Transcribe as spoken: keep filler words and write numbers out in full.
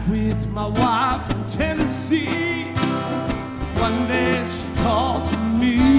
with my wife from Tennessee. One day she calls me.